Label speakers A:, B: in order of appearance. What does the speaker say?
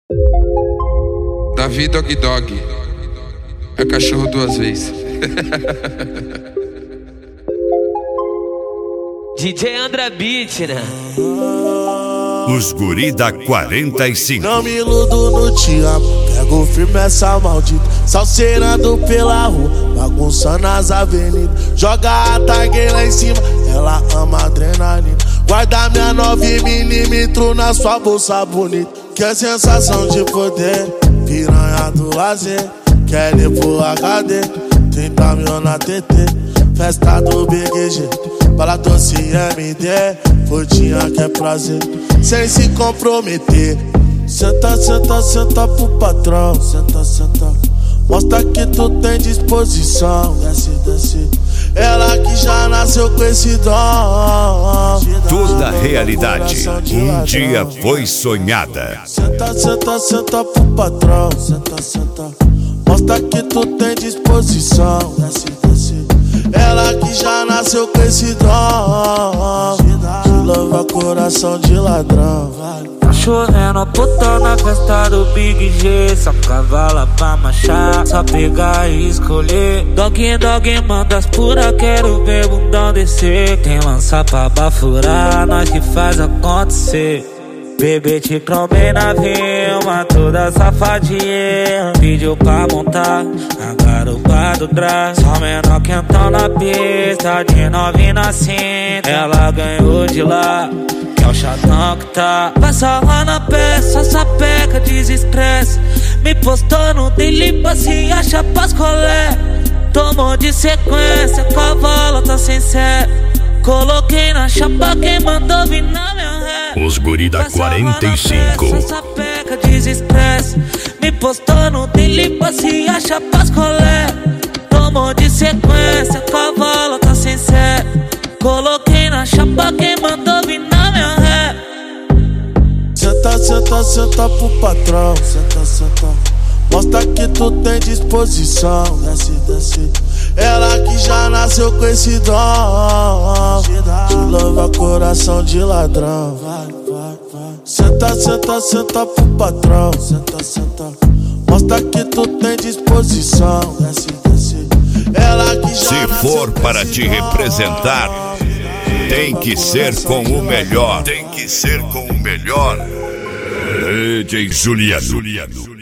A: Davi Dog Dog é cachorro duas vezes.
B: DJ André Beat, né?
C: Os guri da 45.
D: Não me iludo no te amo, pego firme essa maldita, salseirando pela rua, bagunçando as avenidas. Joga a tag lá em cima, ela ama adrenalina. Guarda minha 9mm na sua bolsa bonita. Que é sensação de poder, piranha do lazer. Quer ir pro HD, 30 mil na TT. Festa do BGG, bala doce MD. Curtinha que é prazer, sem se comprometer. Senta, senta, senta pro patrão. Senta, senta, mostra que tu tem disposição. Desce, desce, ela que já nasceu com esse dom.
C: Toda realidade um dia foi sonhada.
D: Senta, senta, senta pro patrão. Senta, senta, mostra que tu tem disposição. Desce, desce, ela que já nasceu com esse dom. Que louva coração de ladrão.
E: Tá chovendo puta na festa do Big G. Só cavala pra marchar, só pegar e escolher. Dog, dog, manda as pura, quero ver bundão descer. Quem lança pra bafurar, nós que faz acontecer. Bebê te cromei na vilma, toda safadinha. Pediu pra montar a garupa do drag. Só menor quentão na pista, de novinha na cinta. Ela ganhou de lá, que é o chatão que tá. Passa lá na peça, sapeca, desestresse. Me postou no daily, se acha pras colé. Tomou de sequência, com a bola tá sem sé. Coloquei na chapa, quem mandou vir na minha ré.
C: Os guri da 45.
E: Essa peca desestresse. Me postou no daily, se acha pras colé. Tomou de sequência, com a bola tá sem sé. Coloquei na chapa, quem mandou vir na minha ré.
D: Senta, senta, senta pro patrão. Senta, senta, mostra que tu tem disposição. Desce, desce, ela que já nasceu com esse dom. Que louva coração de ladrão. Senta, senta, senta pro patrão. Senta, senta, mostra que tu tem disposição. Desce, desce, ela que já
C: Se for para te representar, tem que ser com o melhor. Tem que ser com o melhor. DJ Juliano.